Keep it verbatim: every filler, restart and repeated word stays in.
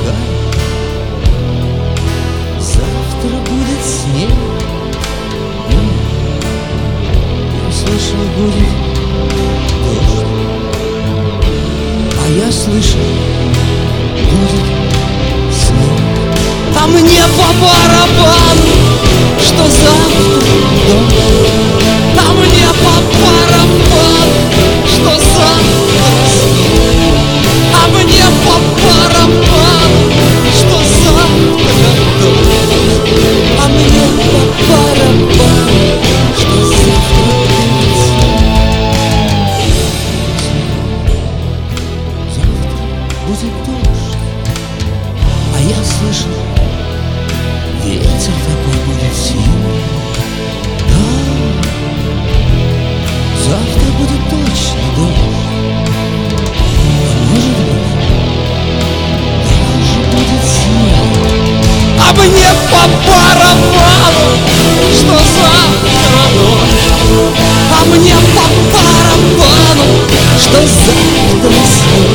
знаю, завтра будет снег. Я слышал, будет дождь, а я слышал, будет снег. А мне по барабану, что завтра дождь. А мне по барабану, что завтра снег. А мне по барабану, что завтра дождь. А мне по барабану, что завтра будет снег. Завтра будет дождь, а я слышал, ветер такой будет сильный. Да, завтра будет точно дождь, а может быть, даже будет снег. А мне по барабану, что завтра дождь. А мне по барабану, что завтра снег.